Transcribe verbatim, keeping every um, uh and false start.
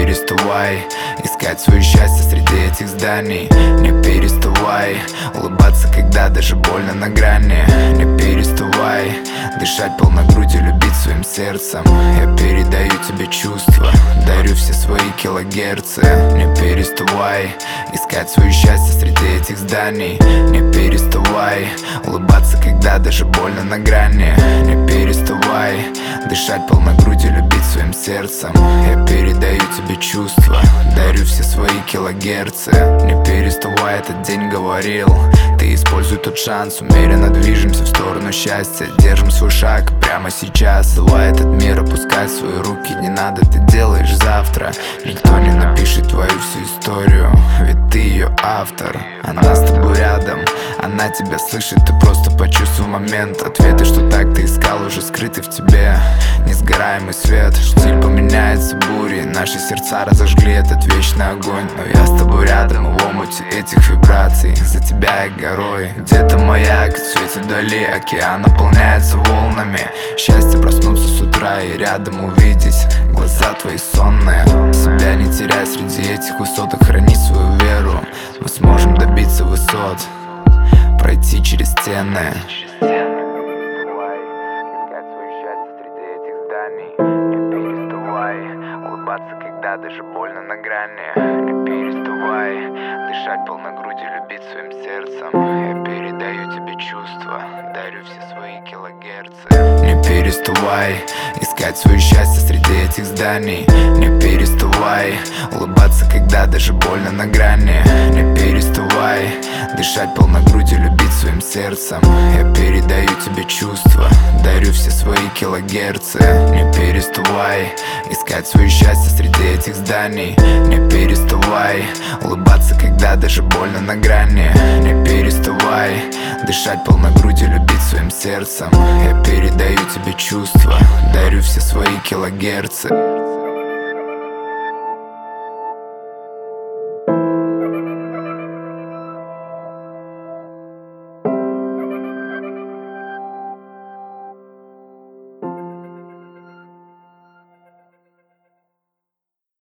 переставай искать свое счастье среди этих зданий. Не переставай улыбаться, когда даже больно на грани. Не переставай дышать полной грудью, любить своим сердцем. Я передаю тебе чувства, дарю все свои килогерцы. Не переставай искать свое счастье среди этих зданий. Не переставай улыбаться, когда даже больно на грани. Не переставай дышать полной грудью, любить своим сердцем. Я передаю тебе чувства, дарю все свои килогерцы. Не переставай, этот день говорил: ты используй тот шанс, умеренно движемся в сторону счастья. Держим свой шаг прямо сейчас. Давай этот мир опускай свои руки, не надо, ты делаешь завтра. Никто не напишет твою всю историю, ведь ты ее автор. Она с тобой рядом, она тебя слышит, ты просто почувствуй момент. Ответы, что так ты искал, уже скрыты в тебе. Несгораемый свет, штиль поменяется бурей. Наши сердца разожгли этот вечный огонь. Но я с тобой рядом, в омуте этих вибраций. За тебя я горой, где-то маяк светит вдали. Океан наполняется волнами. Счастье проснуться с утра и рядом увидеть глаза твои сонные. Себя не теряй среди этих высот, храни свою веру. Мы сможем добиться высот, пройти через стены. Не переставай улыбаться, когда даже больно на грани. Не переставай дышать полной грудью, любить своим сердцем. Я передаю тебе чувства, дарю все свои килогерцы. Не переставай искать свое счастье среди этих зданий. Не переставай улыбаться, когда даже больно на грани. Не переставай дышать полной грудью, любить своим сердцем. Я передаю тебе чувства, дарю все свои килогерцы. Не переставай искать свое счастье среди этих зданий. Не переставай улыбаться, когда даже больно на грани. Не переставай дышать полной грудью, любить своим сердцем. Я передаю тебе чувства, дарю все свои килогерцы.